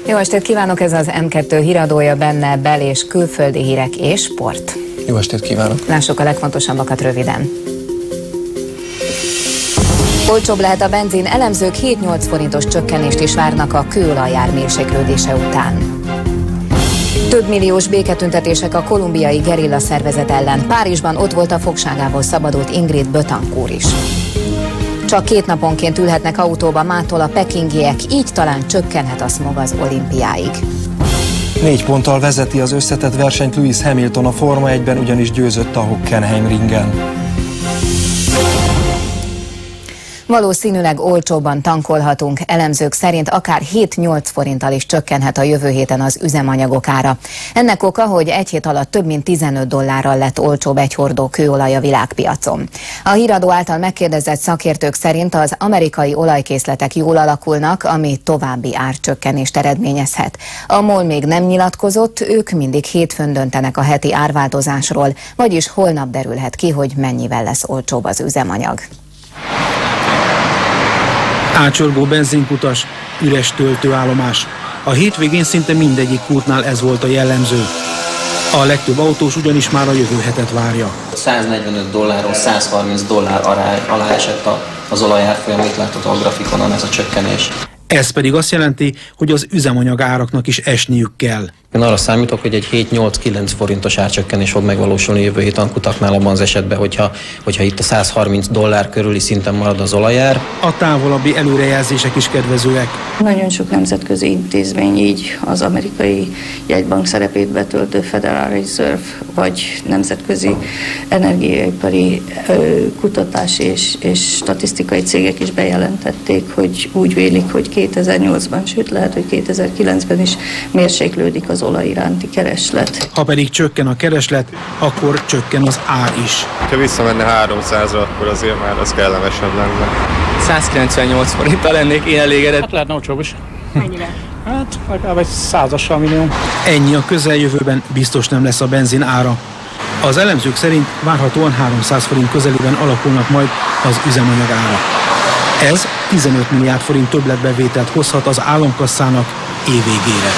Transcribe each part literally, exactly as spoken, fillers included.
Jó estét kívánok, ez az M kettő híradója, benne bel- és külföldi hírek és sport. Jó estét kívánok! Lássuk a legfontosabbakat röviden. Olcsóbb lehet a benzin, elemzők hét-nyolc forintos csökkenést is várnak a kőolajár mérséklődése után. Több milliós béketüntetések a kolumbiai gerilla szervezet ellen. Párizsban ott volt a fogságából szabadult Ingrid Betancourt is. Csak két naponként ülhetnek autóba mától a pekingiek, így talán csökkenhet a smog az olimpiáig. Négy ponttal vezeti az összetett versenyt Lewis Hamilton, a Forma egyben ugyanis győzött a Hockenheimringen. Valószínűleg olcsóbban tankolhatunk, elemzők szerint akár hét-nyolc forinttal is csökkenhet a jövő héten az üzemanyagok ára. Ennek oka, hogy egy hét alatt több mint tizenöt dollárral lett olcsóbb egy hordó kőolaj a világpiacon. A híradó által megkérdezett szakértők szerint az amerikai olajkészletek jól alakulnak, ami további árcsökkenést eredményezhet. A MOL még nem nyilatkozott, ők mindig hétfőn döntenek a heti árváltozásról, vagyis holnap derülhet ki, hogy mennyivel lesz olcsóbb az üzemanyag. Ácsorgó benzinkutas, üres töltőállomás. A hétvégén szinte mindegyik kútnál ez volt a jellemző. A legtöbb autós ugyanis már a jövő hetet várja. száznegyvenöt dollárról százharminc dollár alá esett az olajárfolyam, itt látható a grafikonon ez a csökkenés. Ez pedig azt jelenti, hogy az üzemanyag áraknak is esniük kell. Én arra számítok, hogy egy hét-nyolc-kilenc forintos árcsökkenés fog megvalósulni jövő héten a kutaknál, abban az esetben, hogyha, hogyha itt a százharminc dollár körüli szinten marad az olajár. A távolabbi előrejelzések is kedvezőek. Nagyon sok nemzetközi intézmény, így az amerikai jegybank szerepét betöltő Federal Reserve, vagy nemzetközi energiaipari kutatási és, és statisztikai cégek is bejelentették, hogy úgy vélik, hogy kétezer-nyolcban, sőt lehet, hogy kétezer-kilencben is mérséklődik az olaj iránti kereslet. Ha pedig csökken a kereslet, akkor csökken az ár is. Ha visszamenne háromszázra, akkor azért már az kellemesebb lenne. százkilencvennyolc forinttal lennék én elégedett. Hát lehetne olcsóbb is. Mennyire? Hát legalább egy százassal minimum. Ennyi a közeljövőben biztos nem lesz a benzin ára. Az elemzők szerint várhatóan háromszáz forint közelében alakulnak majd az üzemanyag ára. Ez tizenöt milliárd forint többletbevételt hozhat az államkasszának évvégére.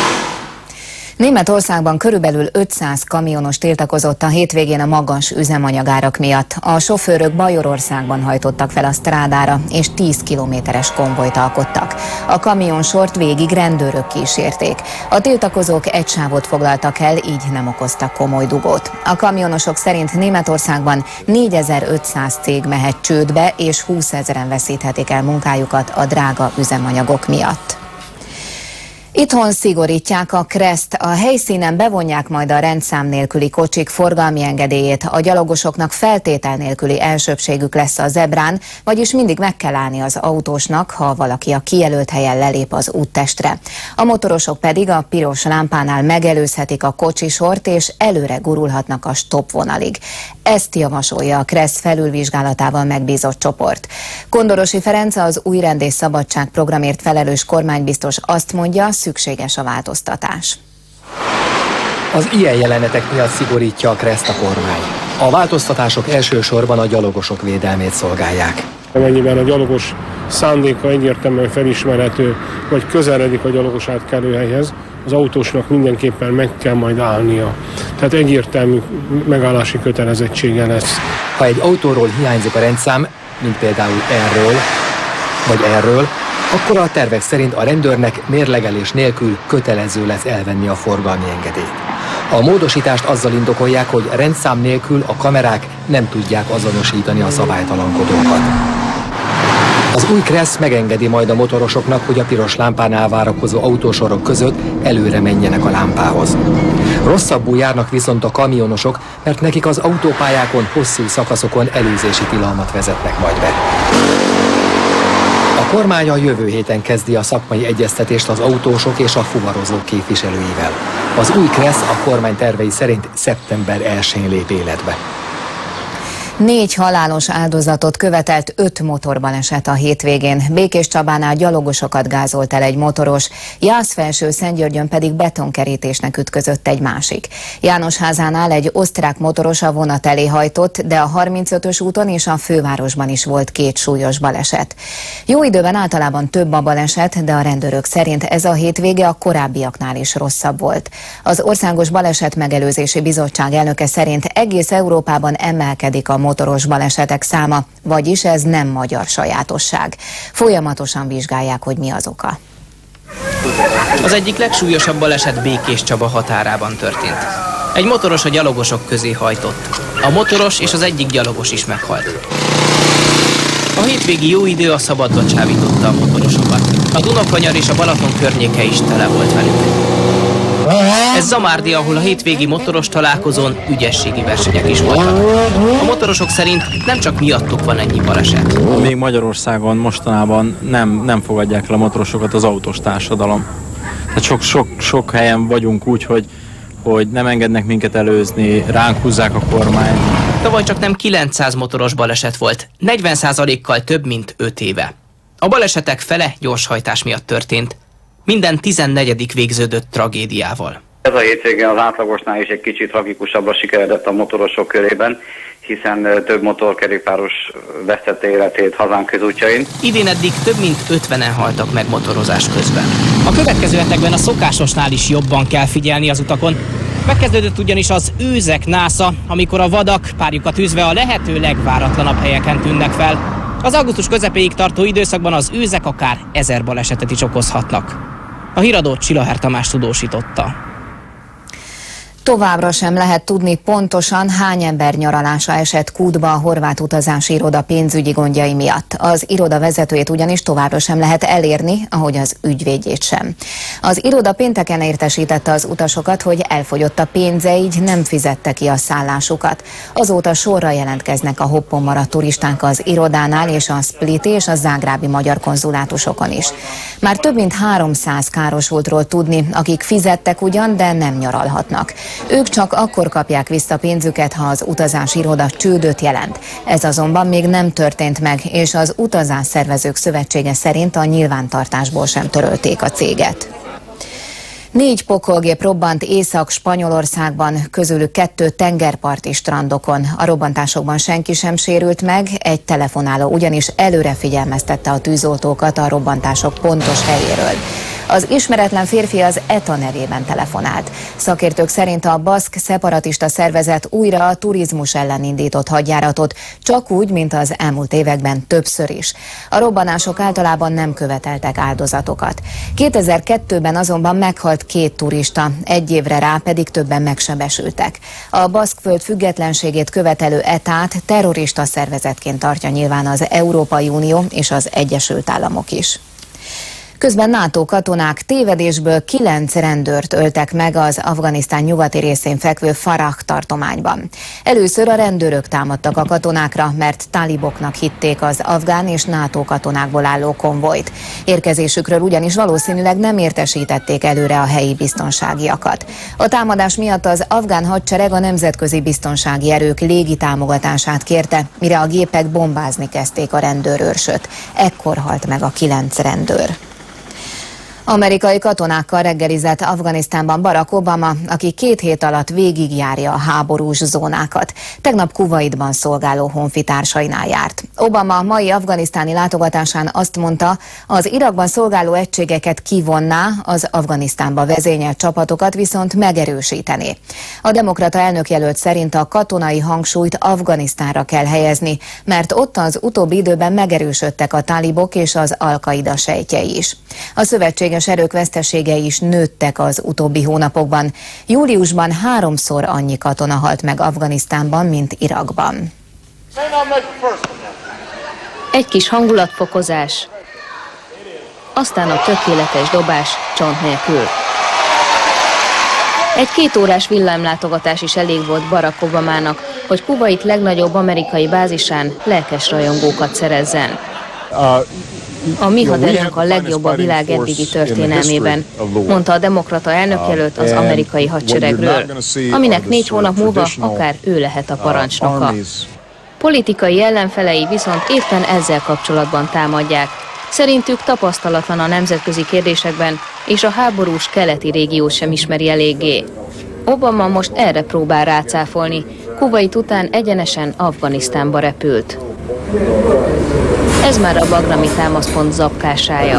Németországban körülbelül ötszáz kamionos tiltakozott a hétvégén a magas üzemanyagárak miatt. A sofőrök Bajorországban hajtottak fel a strádára, és tíz kilométeres konvojt alkottak. A kamionsort végig rendőrök kísérték. A tiltakozók egy sávot foglaltak el, így nem okoztak komoly dugót. A kamionosok szerint Németországban négyezer-ötszáz cég mehet csődbe, és húszezren veszíthetik el munkájukat a drága üzemanyagok miatt. Itthon szigorítják a kreszt, a helyszínen bevonják majd a rendszám nélküli kocsik forgalmi engedélyét, a gyalogosoknak feltétel nélküli elsőbbségük lesz a zebrán, vagyis mindig meg kell állni az autósnak, ha valaki a kijelölt helyen lelép az úttestre. A motorosok pedig a piros lámpánál megelőzhetik a kocsisort, és előre gurulhatnak a stop vonalig. Ezt javasolja a kreszt felülvizsgálatával megbízott csoport. Kondorosi Ferenc, az Új rend és szabadság programért felelős kormánybiztos azt mondja, szükséges a változtatás. Az ilyen jelenetek miatt szigorítja a kreszt a kormány. A változtatások elsősorban a gyalogosok védelmét szolgálják. Amennyiben a gyalogos szándéka egyértelműen felismerhető, vagy közeledik a gyalogos átkelőhelyhez, az autósnak mindenképpen meg kell majd állnia. Tehát egyértelmű megállási kötelezettsége lesz. Ha egy autóról hiányzik a rendszám, mint például erről, vagy erről, akkor a tervek szerint a rendőrnek mérlegelés nélkül kötelező lesz elvenni a forgalmi engedélyt. A módosítást azzal indokolják, hogy rendszám nélkül a kamerák nem tudják azonosítani a szabálytalankodókat. Az új kressz megengedi majd a motorosoknak, hogy a piros lámpánál várakozó autósorok között előre menjenek a lámpához. Rosszabbul járnak viszont a kamionosok, mert nekik az autópályákon hosszú szakaszokon előzési tilalmat vezetnek majd be. A kormány a jövő héten kezdi a szakmai egyeztetést az autósok és a fuvarozók képviselőivel. Az új kressz a kormány tervei szerint szeptember elsején lép életbe. Négy halálos áldozatot követelt öt motorbaleset a hétvégén. Békéscsabánál gyalogosokat gázolt el egy motoros, Jászfelső-Szentgyörgyön pedig betonkerítésnek ütközött egy másik. Jánosházánál egy osztrák motoros a vonat elé hajtott, de a harmincötös úton és a fővárosban is volt két súlyos baleset. Jó időben általában több a baleset, de a rendőrök szerint ez a hétvége a korábbiaknál is rosszabb volt. Az Országos Baleset Megelőzési Bizottság elnöke szerint egész Európában emelkedik a motoros balesetek száma, vagyis ez nem magyar sajátosság. Folyamatosan vizsgálják, hogy mi az oka. Az egyik legsúlyosabb baleset Békéscsaba határában történt. Egy motoros a gyalogosok közé hajtott. A motoros és az egyik gyalogos is meghalt. A hétvégi jó idő a szabadba csábította a motorosokat. A Dunakanyar és a Balaton környéke is tele volt velük. Ez Zamárdi, ahol a hétvégi motoros találkozón ügyességi versenyek is voltak. A motorosok szerint nem csak miattuk van ennyi baleset. Még Magyarországon mostanában nem, nem fogadják el a motorosokat az autós társadalom. Tehát sok, sok, sok helyen vagyunk úgy, hogy, hogy nem engednek minket előzni, ránk húzzák a kormányt. Tavaly csak nem kilencszáz motoros baleset volt, negyven százalékkal több, mint öt éve. A balesetek fele gyorshajtás miatt történt. Minden tizennegyedik végződött tragédiával. Ez a hétvégén az átlagosnál is egy kicsit tragikusabbra sikeredett a motorosok körében, hiszen több motorkerékpáros vesztette életét hazánk közútjain. Idén eddig több mint ötvenen haltak meg motorozás közben. A következő hetekben a szokásosnál is jobban kell figyelni az utakon. Megkezdődött ugyanis az őzek násza, amikor a vadak párjukat űzve a lehető legváratlanabb helyeken tűnnek fel. Az augusztus közepéig tartó időszakban az őzek akár ezer balesetet is okozhatnak. A híradót Csillaher Tamás tudósította. Továbbra sem lehet tudni pontosan, hány ember nyaralása esett kútba a horvát utazási iroda pénzügyi gondjai miatt. Az iroda vezetőjét ugyanis továbbra sem lehet elérni, ahogy az ügyvédjét sem. Az iroda pénteken értesítette az utasokat, hogy elfogyott a pénze, így nem fizette ki a szállásukat. Azóta sorra jelentkeznek a hoppon maradt turisták az irodánál és a spliti és a zágrábi magyar konzulátusokon is. Már több mint háromszáz károsultról tudni, akik fizettek ugyan, de nem nyaralhatnak. Ők csak akkor kapják vissza pénzüket, ha az utazási iroda csődöt jelent. Ez azonban még nem történt meg, és az Utazásszervezők Szövetsége szerint a nyilvántartásból sem törölték a céget. Négy pokolgép robbant Észak-Spanyolországban, közülük kettő tengerparti strandokon. A robbantásokban senki sem sérült meg, egy telefonáló ugyanis előre figyelmeztette a tűzoltókat a robbantások pontos helyéről. Az ismeretlen férfi az é té á nevében telefonált. Szakértők szerint a baszk szeparatista szervezet újra a turizmus ellen indított hadjáratot, csak úgy, mint az elmúlt években többször is. A robbanások általában nem követeltek áldozatokat. kétezer-kettőben azonban meghalt két turista, egy évre rá pedig többen megsebesültek. A baszkföld függetlenségét követelő é té á-t terrorista szervezetként tartja nyilván az Európai Unió és az Egyesült Államok is. Közben NATO katonák tévedésből kilenc rendőrt öltek meg az Afganisztán nyugati részén fekvő Farah tartományban. Először a rendőrök támadtak a katonákra, mert táliboknak hitték az afgán és NATO katonákból álló konvojt. Érkezésükről ugyanis valószínűleg nem értesítették előre a helyi biztonságiakat. A támadás miatt az afgán hadsereg a nemzetközi biztonsági erők légi támogatását kérte, mire a gépek bombázni kezdték a rendőrőrsöt. Ekkor halt meg a kilenc rendőr. Amerikai katonákkal reggelizett Afganisztánban Barack Obama, aki két hét alatt végigjárja a háborús zónákat. Tegnap Kuwaitban szolgáló honfitársainál járt. Obama mai afganisztáni látogatásán azt mondta, az Irakban szolgáló egységeket kivonná, az Afganisztánba vezényelt csapatokat viszont megerősítené. A demokrata elnökjelölt szerint a katonai hangsúlyt Afganisztánra kell helyezni, mert ott az utóbbi időben megerősödtek a tálibok és az Al-Qaida sejtjei is. A szövetség erők veszteségei is nőttek az utóbbi hónapokban. Júliusban háromszor annyi katona halt meg Afganisztánban, mint Irakban. Egy kis hangulatfokozás, aztán a tökéletes dobás csont nélkül. Egy két órás villámlátogatás is elég volt Barack Obamának, hogy Kuwait legnagyobb amerikai bázisán lelkes rajongókat szerezzen. A mi haderőnk a legjobb a világ eddigi történelmében, mondta a demokrata elnökjelölt az amerikai hadseregről, aminek négy hónap múlva akár ő lehet a parancsnoka. Politikai ellenfelei viszont éppen ezzel kapcsolatban támadják. Szerintük tapasztalatlan a nemzetközi kérdésekben, és a háborús keleti régiót sem ismeri eléggé. Obama most erre próbál rácáfolni. Kuvait után egyenesen Afganisztánba repült. Ez már a bagrami támaszpont zapkásája.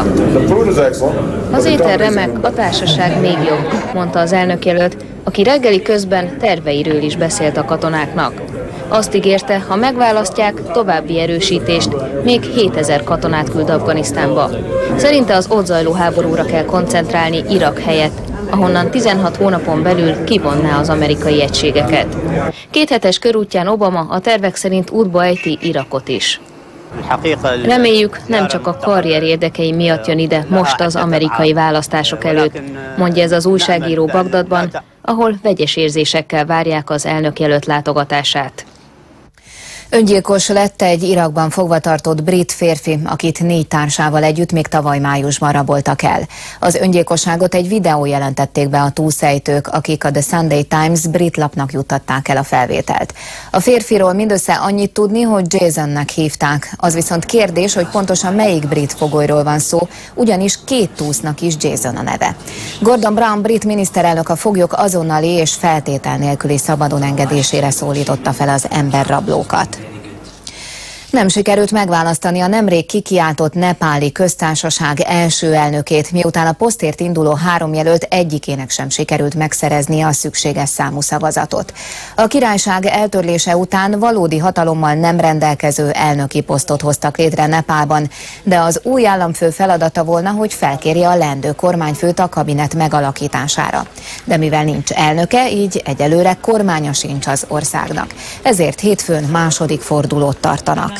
Az étel remek, a társaság még jobb, mondta az elnökjelölt, aki reggeli közben terveiről is beszélt a katonáknak. Azt ígérte, ha megválasztják, további erősítést, még hétezer katonát küld Afganisztánba. Szerinte az ott zajló háborúra kell koncentrálni Irak helyett, ahonnan tizenhat hónapon belül kivonná az amerikai egységeket. Kéthetes körútján Obama a tervek szerint útba ejti Irakot is. Reméljük, nem csak a karrier érdekei miatt jön ide most az amerikai választások előtt, mondja ez az újságíró Bagdadban, ahol vegyes érzésekkel várják az elnökjelölt látogatását. Öngyilkos lett egy Irakban fogvatartott brit férfi, akit négy társával együtt még tavaly májusban raboltak el. Az öngyilkosságot egy videó jelentették be a túlszejtők, akik a The Sunday Times brit lapnak juttatták el a felvételt. A férfiról mindössze annyit tudni, hogy Jasonnek hívták. Az viszont kérdés, hogy pontosan melyik brit fogolyról van szó, ugyanis két túsznak is Jason a neve. Gordon Brown brit miniszterelnök a foglyok azonnali és feltétel nélküli szabadon engedésére szólította fel az emberrablókat. Nem sikerült megválasztani a nemrég kikiáltott nepáli köztársaság első elnökét, miután a posztért induló három jelölt egyikének sem sikerült megszerezni a szükséges számú szavazatot. A királyság eltörlése után valódi hatalommal nem rendelkező elnöki posztot hoztak létre Nepálban, de az új államfő feladata volna, hogy felkérje a leendő kormányfőt a kabinet megalakítására. De mivel nincs elnöke, így egyelőre kormánya sincs az országnak. Ezért hétfőn második fordulót tartanak.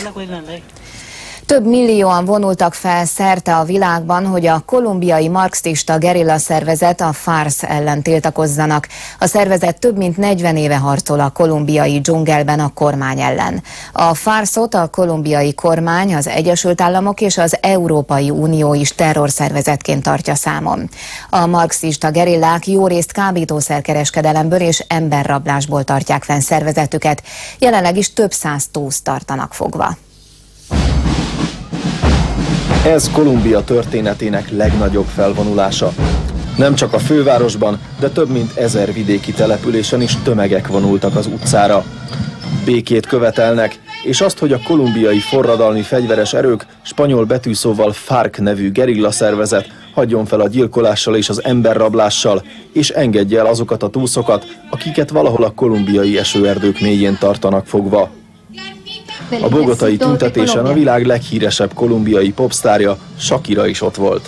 Több millióan vonultak fel szerte a világban, hogy a kolumbiai marxista gerilla szervezet, a FARC ellen tiltakozzanak. A szervezet több mint negyven éve harcol a kolumbiai dzsungelben a kormány ellen. A FARC-ot a kolumbiai kormány, az Egyesült Államok és az Európai Unió is terrorszervezetként tartja számon. A marxista gerillák jórészt kábítószerkereskedelemből és emberrablásból tartják fenn szervezetüket. Jelenleg is több száz túszt tartanak fogva. Ez Kolumbia történetének legnagyobb felvonulása. Nem csak a fővárosban, de több mint ezer vidéki településen is tömegek vonultak az utcára. Békét követelnek, és azt, hogy a kolumbiai forradalmi fegyveres erők spanyol betűszóval FARC nevű gerilla szervezet hagyjon fel a gyilkolással és az emberrablással, és engedje el azokat a túszokat, akiket valahol a kolumbiai esőerdők mélyén tartanak fogva. A bogotai tüntetésen a világ leghíresebb kolumbiai popsztárja, Shakira is ott volt.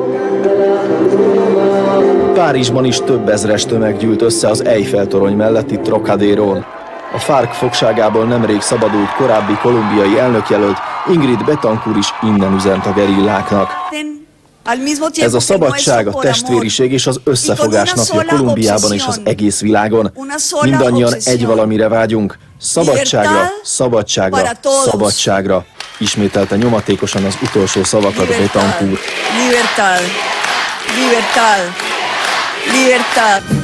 Párizsban is több ezres tömeg gyűlt össze az Eiffel-torony melletti Trocadérón. A FARC fogságából nemrég szabadult korábbi kolumbiai elnökjelölt Ingrid Betancourt is innen üzent a gerilláknak. Ez a szabadság, a testvériség és az összefogás napja Kolumbiában és az egész világon. Mindannyian egy valamire vágyunk. Szabadságra, szabadságra, szabadságra. Ismételte nyomatékosan az utolsó szavakat Betancourt. Libertad, libertad, libertad.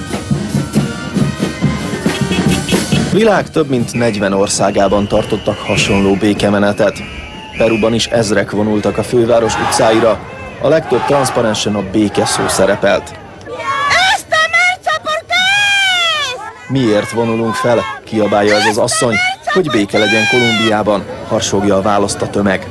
Világ több mint negyven országában tartottak hasonló békemenetet. Peruban is ezrek vonultak a főváros utcáira. A legtöbb transzparensen a béke szó szerepelt. Miért vonulunk fel? Kiabálja ez az asszony, hogy béke legyen Kolumbiában, harsogja a választ a tömeg.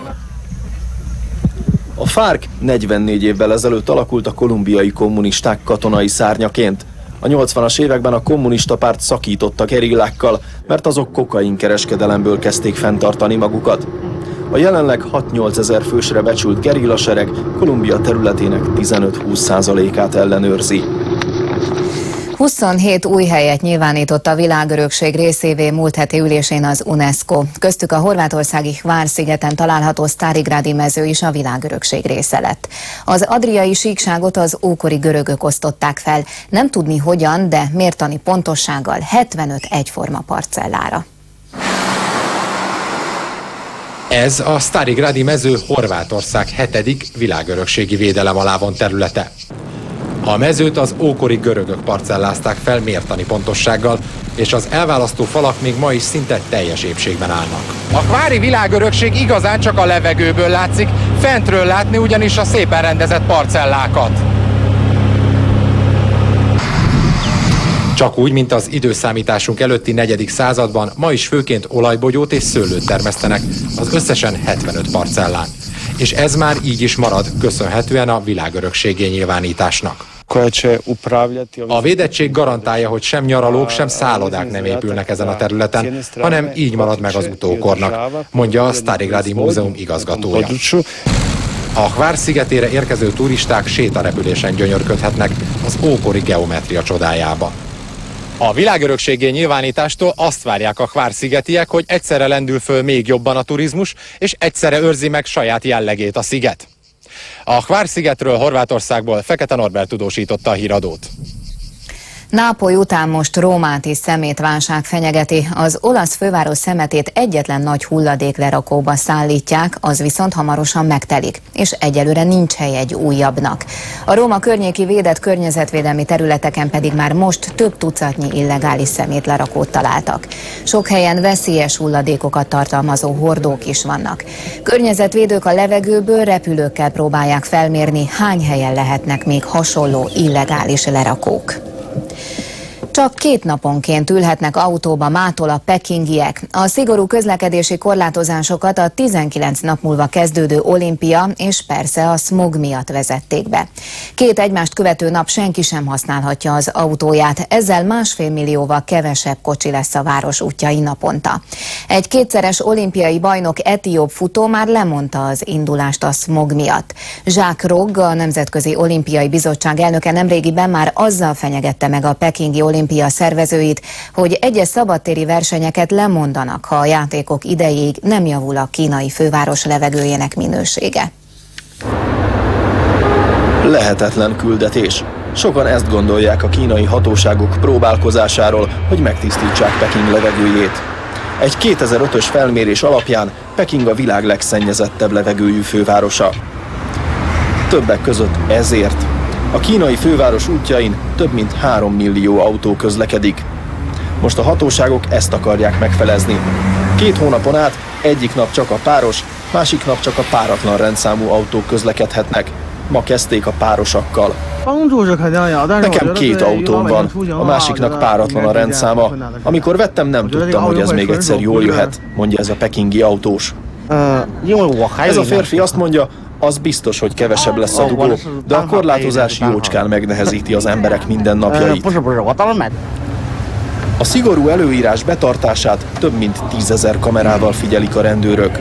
A FARC negyvennégy évvel ezelőtt alakult a kolumbiai kommunisták katonai szárnyaként. A nyolcvanas években a kommunista párt szakított a gerillákkal, mert azok kokainkereskedelemből kezdték fenntartani magukat. A jelenleg hat-nyolc ezer fősre becsült gerillasereg Kolumbia területének tizenöt-húsz százalékát ellenőrzi. huszonhét új helyet nyilvánított a világörökség részévé múlt heti ülésén az UNESCO. Köztük a horvátországi Hvár-szigeten található Sztárigrádi mező is a világörökség része lett. Az adriai síkságot az ókori görögök osztották fel. Nem tudni hogyan, de mértani pontossággal hetvenöt egyforma parcellára. Ez a Sztárigrádi mező Horvátország hetedik világörökségi védelem alá von területe. A mezőt az ókori görögök parcellázták fel mértani pontossággal, és az elválasztó falak még ma is szinte teljes épségben állnak. A kvári világörökség igazán csak a levegőből látszik, fentről látni ugyanis a szépen rendezett parcellákat. Csak úgy, mint az időszámításunk előtti negyedik században, ma is főként olajbogyót és szőlőt termesztenek, az összesen hetvenöt parcellán. És ez már így is marad, köszönhetően a világörökségi nyilvánításnak. A védettség garantálja, hogy sem nyaralók, sem szállodák nem épülnek ezen a területen, hanem így marad meg az utókornak, mondja a Starigradi Múzeum igazgatója. A Hvar szigetére érkező turisták sétarepülésen gyönyörködhetnek az ókori geometria csodájába. A világörökségi nyilvánítástól azt várják a Hvar szigetiek, hogy egyszerre lendül föl még jobban a turizmus, és egyszerre őrzi meg saját jellegét a sziget. A Hvar szigetről Horvátországból Fekete Norbert tudósította a híradót. Nápoly után most Rómát is szemétválság fenyegeti. Az olasz főváros szemetét egyetlen nagy hulladéklerakóba szállítják, az viszont hamarosan megtelik, és egyelőre nincs hely egy újabbnak. A Róma környéki védett környezetvédelmi területeken pedig már most több tucatnyi illegális szemétlerakót találtak. Sok helyen veszélyes hulladékokat tartalmazó hordók is vannak. Környezetvédők a levegőből repülőkkel próbálják felmérni, hány helyen lehetnek még hasonló illegális lerakók. Csak két naponként ülhetnek autóba mától a pekingiek. A szigorú közlekedési korlátozásokat a tizenkilenc nap múlva kezdődő olimpia és persze a szmog miatt vezették be. Két egymást követő nap senki sem használhatja az autóját, ezzel másfél millióval kevesebb kocsi lesz a város útjain naponta. Egy kétszeres olimpiai bajnok etióp futó már lemondta az indulást a szmog miatt. Jacques Rogge, a Nemzetközi Olimpiai Bizottság elnöke nemrégiben már azzal fenyegette meg a pekingi olimpia szervezőit, hogy egyes szabadtéri versenyeket lemondanak, ha a játékok idejéig nem javul a kínai főváros levegőjének minősége. Lehetetlen küldetés. Sokan ezt gondolják a kínai hatóságok próbálkozásáról, hogy megtisztítsák Peking levegőjét. Egy kétezer-ötös felmérés alapján Peking a világ legszennyezettebb levegőjű fővárosa. Többek között ezért. A kínai főváros útjain több mint három millió autó közlekedik. Most a hatóságok ezt akarják megfelezni. Két hónapon át egyik nap csak a páros, másik nap csak a páratlan rendszámú autók közlekedhetnek. Ma kezdték a párosakkal. Nekem két autóm van, a másiknak páratlan a rendszáma. Amikor vettem, nem tudtam, hogy ez még egyszer jól jöhet, mondja ez a pekingi autós. Ez a férfi azt mondja, az biztos, hogy kevesebb lesz a dugó, de a korlátozás jócskán megnehezíti az emberek mindennapjait. A szigorú előírás betartását több mint tízezer kamerával figyelik a rendőrök.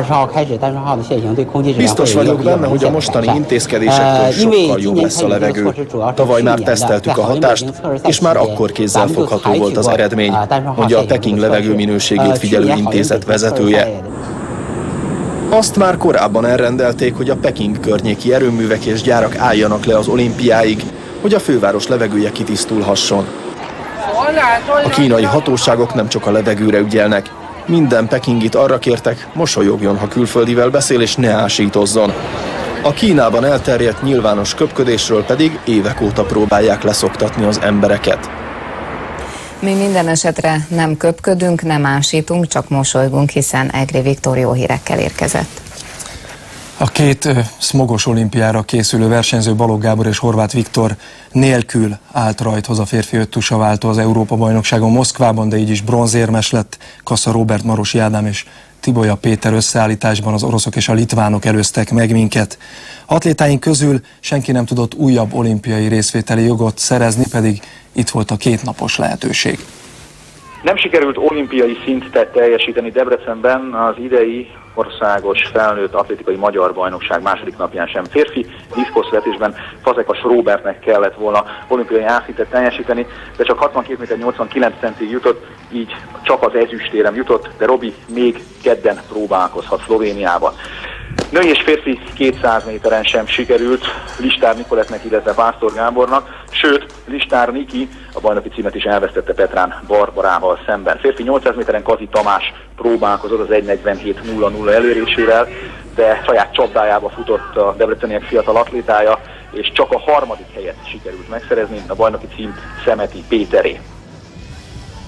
Biztos vagyok benne, hogy a mostani intézkedésektől sokkal jobb lesz a levegő. Tavaly már teszteltük a hatást, és már akkor kézzelfogható volt az eredmény, mondja a Peking levegőminőségét figyelő intézet vezetője. Azt már korábban elrendelték, hogy a Peking környéki erőművek és gyárak álljanak le az olimpiáig, hogy a főváros levegője kitisztulhasson. A kínai hatóságok nem csak a levegőre ügyelnek, minden pekingit arra kértek, mosolyogjon, ha külföldivel beszél, és ne ásítozzon. A Kínában elterjedt nyilvános köpködésről pedig évek óta próbálják leszoktatni az embereket. Mi minden esetre nem köpködünk, nem ásítunk, csak mosolygunk, hiszen Egri Viktor jó hírekkel érkezett. A két uh, szmogos olimpiára készülő versenyző Balogh Gábor és Horváth Viktor nélkül állt rajthoz a férfi öttusaváltó az Európa-bajnokságon Moszkvában, de így is bronzérmes lett. Kassa Róbert, Marosi Ádám és Tibolya Péter összeállításban az oroszok és a litvánok előztek meg minket. Atlétáink közül senki nem tudott újabb olimpiai részvételi jogot szerezni, pedig itt volt a kétnapos lehetőség. Nem sikerült olimpiai szintet teljesíteni Debrecenben az idei országos felnőtt atlétikai magyar bajnokság második napján sem. Férfi diszkoszvetésben Fazekas Róbertnek kellett volna olimpiai átszintet teljesíteni, de csak hatvankét méter nyolcvankilenc centig jutott, így csak az ezüstérem jutott, de Robi még kedden próbálkozhat Szlovéniában. Női és férfi kétszáz méteren sem sikerült Listár Nikolettnek, illetve Pásztor Gábornak, sőt, Listár Niki a bajnoki címet is elvesztette Petrán Barbarával szemben. Férfi nyolcszáz méteren Kazi Tamás próbálkozott az egy negyvenhét nulla nulla elérésével, de saját csapdájába futott a debreceniek fiatal atlétája, és csak a harmadik helyet sikerült megszerezni, a bajnoki cím Szemeti Péteré.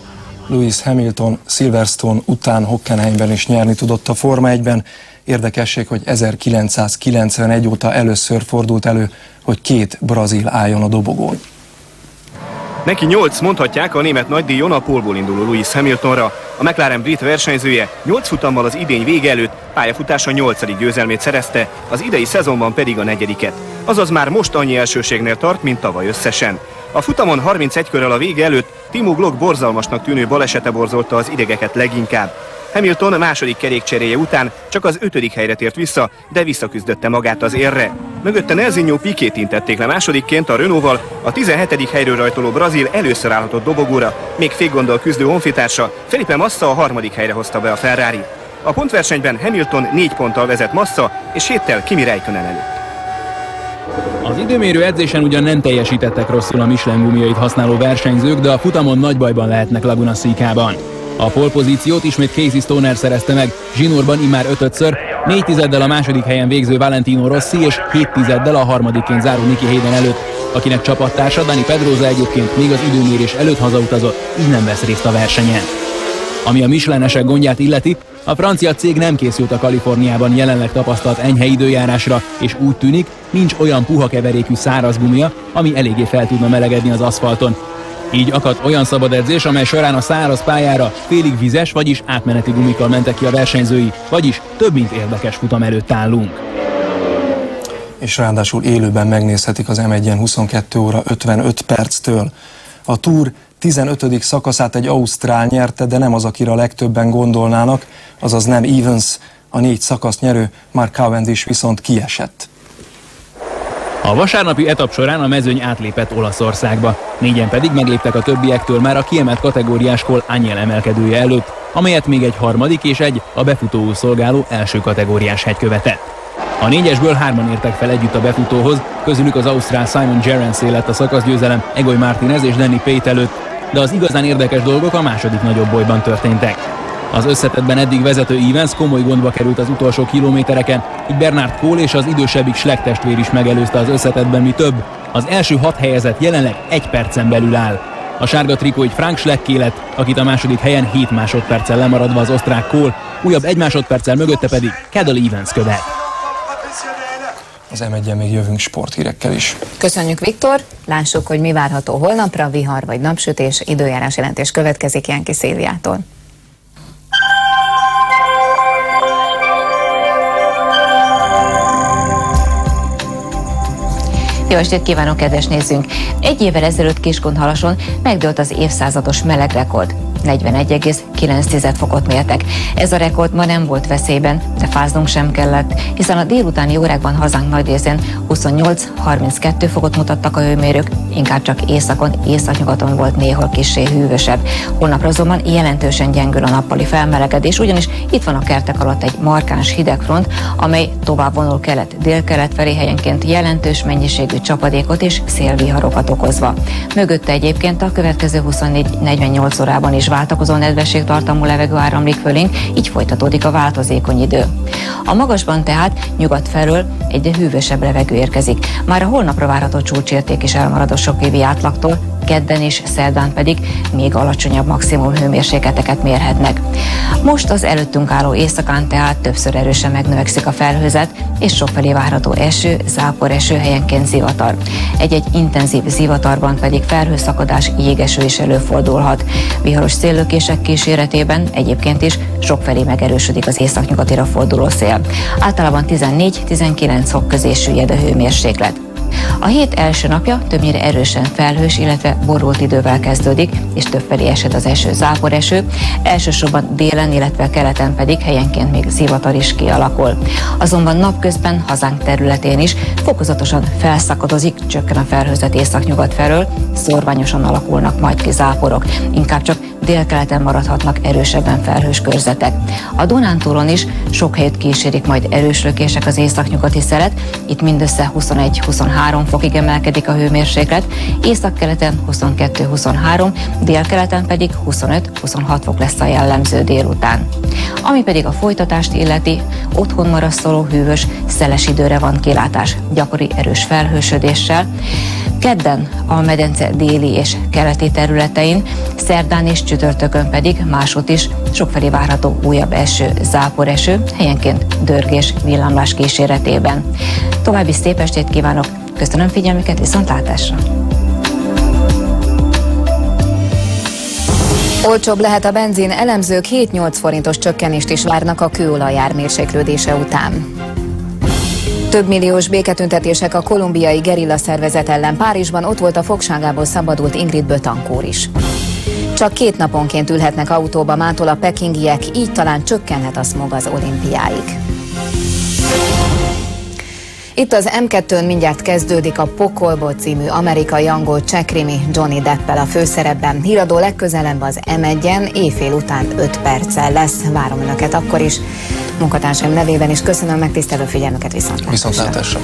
Lewis Hamilton Silverstone után Hockenheimben is nyerni tudott a Forma egyben. Érdekesség, hogy ezerkilencszázkilencvenegy óta először fordult elő, hogy két brazil álljon a dobogón. Neki nyolc, mondhatják, a német nagydíjon a pólból induló Lewis Hamiltonra. A McLaren brit versenyzője nyolc futammal az idény vége előtt pályafutása nyolcadik győzelmét szerezte, az idei szezonban pedig a negyediket. Azaz már most annyi elsőségnél tart, mint tavaly összesen. A futamon harmincegy körrel a vége előtt Timo Glock borzalmasnak tűnő balesete borzolta az idegeket leginkább. Hamilton második kerékcseréje után csak az ötödik helyre tért vissza, de visszaküzdötte magát az érre. Mögötte Nelsinho Piquet intették le másodikként a Renault-val, a tizenhetedik helyről rajtoló brazil először állhatott dobogóra, még fékgonddal küzdő honfitársa Felipe Massa a harmadik helyre hozta be a Ferrari. A pontversenyben Hamilton négy ponttal vezet Massa és héttel Kimi Räikkönen előtt. Az időmérő edzésen ugyan nem teljesítettek rosszul a Michelin gumiait használó versenyzők, de a futamon nagy bajban lehetnek Laguna Secában. A pole pozíciót ismét Casey Stoner szerezte meg, zsinórban immár ötödször, négy tizeddel a második helyen végző Valentino Rossi és hét tizeddel a harmadikként záró Nicky Hayden előtt, akinek csapattársa Dani Pedrosa egyébként még az időmérés előtt hazautazott, így nem vesz részt a versenyen. Ami a Michelin-esek gondját illeti, a francia cég nem készült a Kaliforniában jelenleg tapasztalt enyhe időjárásra, és úgy tűnik, nincs olyan puha keverékű száraz gumia, ami eléggé fel tudna melegedni az aszfalton. Így akadt olyan szabad edzés, amely során a száraz pályára félig vizes, vagyis átmeneti gumikkal mentek ki a versenyzői, vagyis több mint érdekes futam előtt állunk. És ráadásul élőben megnézhetik az M egyen huszonkettő óra ötvenöt perctől. A Tour tizenötödik szakaszát egy ausztrál nyerte, de nem az, akire a legtöbben gondolnának, azaz nem Evans, a négy szakasz nyerő Mark Cavendish viszont kiesett. A vasárnapi etap során a mezőny átlépett Olaszországba, négyen pedig megléptek a többiektől már a kiemelt kategóriás Col Aniel emelkedője előtt, amelyet még egy harmadik és egy a befutóul szolgáló első kategóriás hegy követett. A négyesből hárman értek fel együtt a befutóhoz, közülük az ausztrál Simon Gerrans lett a szakaszgyőzelem Egoy Martinez és Danny Pate előtt, de az igazán érdekes dolgok a második nagyobb bolyban történtek. Az összetettben eddig vezető Evans komoly gondba került az utolsó kilométereken, így Bernard Cole és az idősebbik Schleck testvér is megelőzte az összetettben, mi több. Az első hat helyezett jelenleg egy percen belül áll. A sárga trikó egy Frank Schlecké lett, akit a második helyen hét másodperccel lemaradva az osztrák Cole, újabb egy másodperccel mögötte pedig Cadel Evans követ. Az M egyen még jövünk sporthírekkel is. Köszönjük, Viktor! Lássuk, hogy mi várható holnapra, vihar vagy napsütés, időjárás jelentés következik Jánki Szilviától. Jó estét kívánok, kedves nézőnk! Egy évvel ezelőtt Kiskunhalason megdőlt az évszázados melegrekord. negyvenegy egész kilenc fokot mértek. Ez a rekord ma nem volt veszélyben, de fáznunk sem kellett, hiszen a délutáni órákban hazánk nagy részén huszonnyolc harminckettő fokot mutattak a hőmérők, inkább csak északon, északnyugaton volt néhol kissé hűvösebb. Holnapra azonban jelentősen gyengül a nappali felmelegedés, ugyanis itt van a kertek alatt egy markáns hidegfront, amely tovább vonul kelet-délkelet felé, helyenként jelentős mennyiségű csapadékot és szélviharokat okozva. Mögötte egyébként a következő huszonnégy negyvennyolc órában is váltakozó nedvességtartalmú levegő áramlik fölénk, így folytatódik a változékony idő. A magasban tehát nyugat felől egyre hűvösebb levegő érkezik. Már a holnapra várható csúcsérték is elmarad a sokévi átlagtól, kedden és szerdán pedig még alacsonyabb maximum hőmérsékleteket mérhetnek. Most az előttünk álló éjszakán tehát többször erősen megnövekszik a felhőzet, és sokfelé várható eső, záporeső, helyenként zivatar. Egy-egy intenzív zivatarban pedig felhőszakadás, jégeső is előfordulhat. Viharos széllökések kíséretében egyébként is sokfelé megerősödik az északnyugatira forduló szél. Általában tizennégy-tizenkilenc fok közé süllyed a hőmérséklet. A hét első napja többnyire erősen felhős, illetve borult idővel kezdődik, és többfelé esett az eső, záporeső, elsősorban délen, illetve keleten pedig helyenként még zivatar is kialakul. Azonban napközben hazánk területén is fokozatosan felszakadozik, csökken a felhőzet északnyugat felől, szorványosan alakulnak majd ki záporok, inkább csak délkeleten maradhatnak erősebben felhős körzetek. A Dunántúlon is sok helyütt kísérik majd erős lökések az északnyugati szelet, itt mindössze huszonegy-huszonhárom fokig emelkedik a hőmérséklet, északkeleten huszonkettő-huszonhárom, délkeleten pedig huszonöt-huszonhat fok lesz a jellemző délután. Ami pedig a folytatást illeti, otthon marasztaló hűvös, szeles időre van kilátás, gyakori erős felhősödéssel. kedden a medence déli és keleti területein, szerdán és csütörtökön pedig másút is sokfelé várható újabb eső, záporeső, helyenként dörgés, villámlás kíséretében. További szép estét kívánok, köszönöm figyelmüket, viszontlátásra! Olcsóbb lehet a benzin, elemzők hét-nyolc forintos csökkenést is várnak a kőolaj ármérséklődése után. Több milliós béketüntetések a kolumbiai gerilla szervezet ellen. Párizsban ott volt a fogságából szabadult Ingrid Betancourt is. Csak két naponként ülhetnek autóba mától a pekingiek, így talán csökkenhet a szmog az olimpiáig. Itt az em kettőn mindjárt kezdődik a Pokolból című amerikai angol csekrimi Johnny Deppel a főszerepben. Híradó legközelebb az em egyen, éjfél után öt perccel lesz. Várom Önöket akkor is. Munkatársaim nevében is köszönöm megtisztelő figyelmüket, viszontlátásra. Viszontlátásra.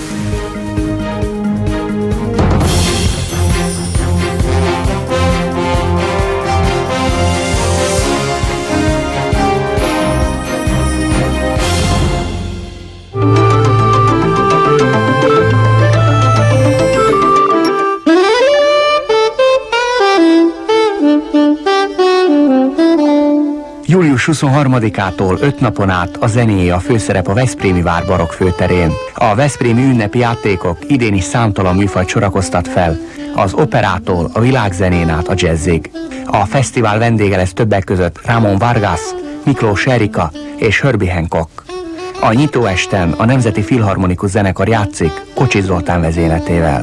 július huszonharmadikától öt napon át a zenéje a főszerep a Veszprémi Vár barokk főterén. A veszprémi ünnepi játékok idén is számtalan műfajt sorakoztat fel, az operától a világzenén át a jazzig. A fesztivál vendége lesz többek között Ramón Vargas, Miklós Erika és Herbie Hancock. A nyitóesten a Nemzeti Filharmonikus Zenekar játszik Kocsis Zoltán vezényletével.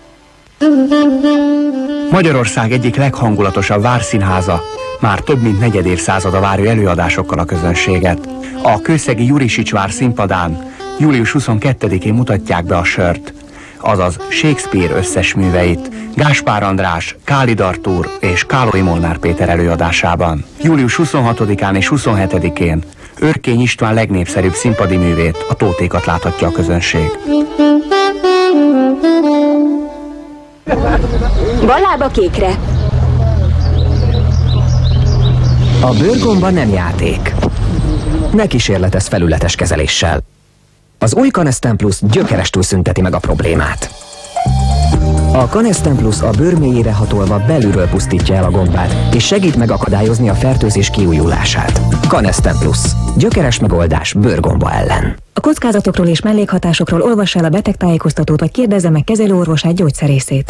Magyarország egyik leghangulatosabb várszínháza már több mint negyed évszázada várja előadásokkal a közönséget. A kőszegi Jurisics vár színpadán július huszonkettedikén mutatják be a Sört, azaz Shakespeare összes műveit, Gáspár András, Kálid Artúr és Kálói Molnár Péter előadásában. július huszonhatodikán és huszonhetedikén Örkény István legnépszerűbb színpadi művét, a Tótékat láthatja a közönség. Balába kékre! A bőrgomba nem játék. Ne kísérletezz felületes kezeléssel. Az új Canesten Plus gyökerestül szünteti meg a problémát. A Canesten Plus a bőr mélyére hatolva belülről pusztítja el a gombát, és segít megakadályozni a fertőzés kiújulását. Canesten Plus. Gyökeres megoldás bőrgomba ellen. A kockázatokról és mellékhatásokról olvass el a betegtájékoztatót, vagy kérdezze meg kezelőorvosát, gyógyszerészét.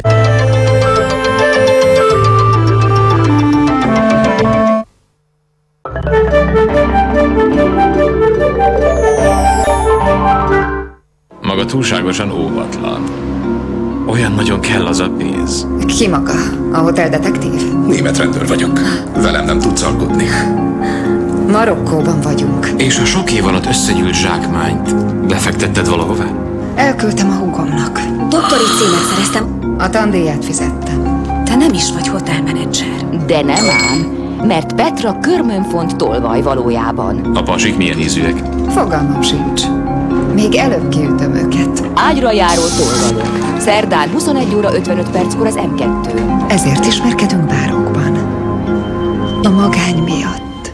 Maga túlságosan óvatlan. Olyan nagyon kell az a pénz. Ki maga? A hoteldetektív? Német rendőr vagyok. Velem nem tudsz alkudni. Marokkóban vagyunk. És a sok év alatt összegyűlt zsákmányt befektetted valahová? Elküldtem a húgomnak. Doktori címet szereztem. A tandíját fizettem. Te nem is vagy hotelmenedzser. De nem ám, mert Petra körmönfont tolvaj valójában. A pasik milyen ízűek? Fogalmam sincs. Még előbb kiütöm őket. Ágyra járó tolvajok. Szerdán huszonegy óra ötvenöt perckor az em kettő. Ezért ismerkedünk bárokban. A magány miatt.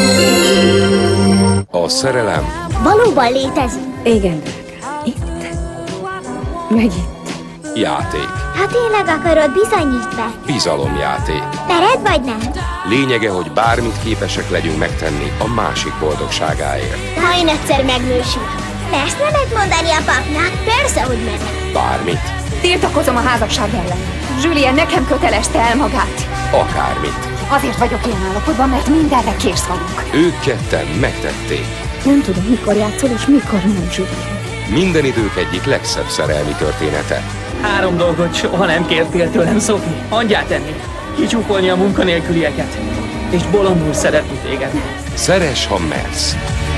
A szerelem Valóban létezik? Igen, drágám. Itt. Meg itt. játék. Ha tényleg akarod, bizonyítsd be. Bizalomjáték. Mered vagy nem? Lényege, hogy bármit képesek legyünk megtenni a másik boldogságáért. Ha én egyszer megnősülök, ezt nemet mondani a papnak? Persze, hogy merek. Bármit. Tiltakozom a házasság ellen. Julien nekem kötelezte el magát. Akármit. Azért vagyok ilyen állapotban, mert mindenre kész vagyunk. Ők ketten megtették. Nem tudom, mikor játszol és mikor nem, Julien. Minden idők egyik legszebb szerelmi története. Három dolgot soha nem kértél tőlem, Sophie. Hangyát enni, kicsúfolni a munkanélkülieket, és bolondul szeretni téged. Szeress, ha mersz.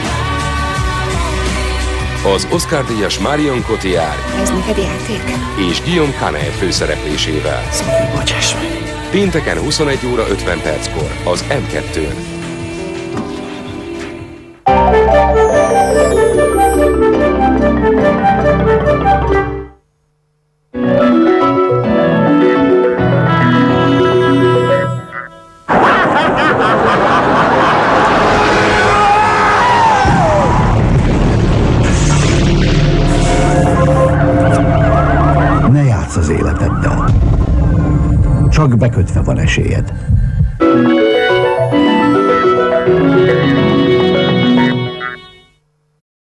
Az Oscar-díjas Marion Cotillard Ez neked játék? és Guillaume Canet főszereplésével. Sophie, bocsáss meg. Pénteken huszonegy óra ötven perckor az em kettőn. Ne játsz az életeddel. Csak bekötve van esélyed.